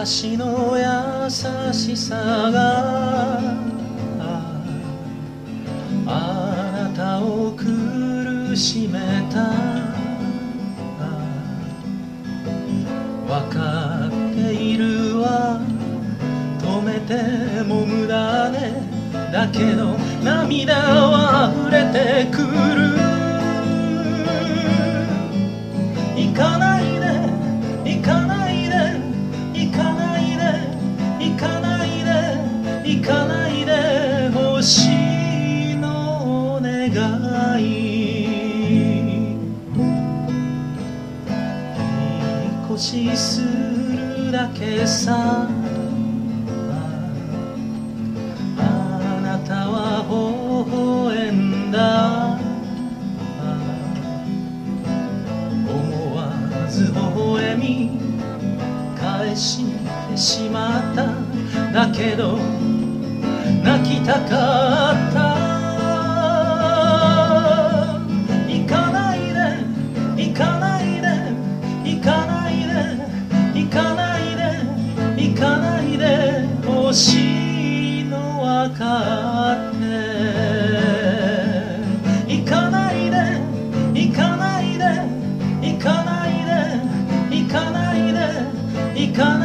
昔の優しさがあなたを苦しめた。わかっているわ、止めても無駄ね。だけど涙は溢れてくる。行かないで行かないで行かないで行かないで行かないで、星の願い。いい腰するだけさ。あなたは微笑んだ。思わず微笑み返してしまった。だけど泣きたかった。行かないで行かないで行かないで行かないで行かないで、星の分かって行かないで行かないで行かないで行かないで行かないで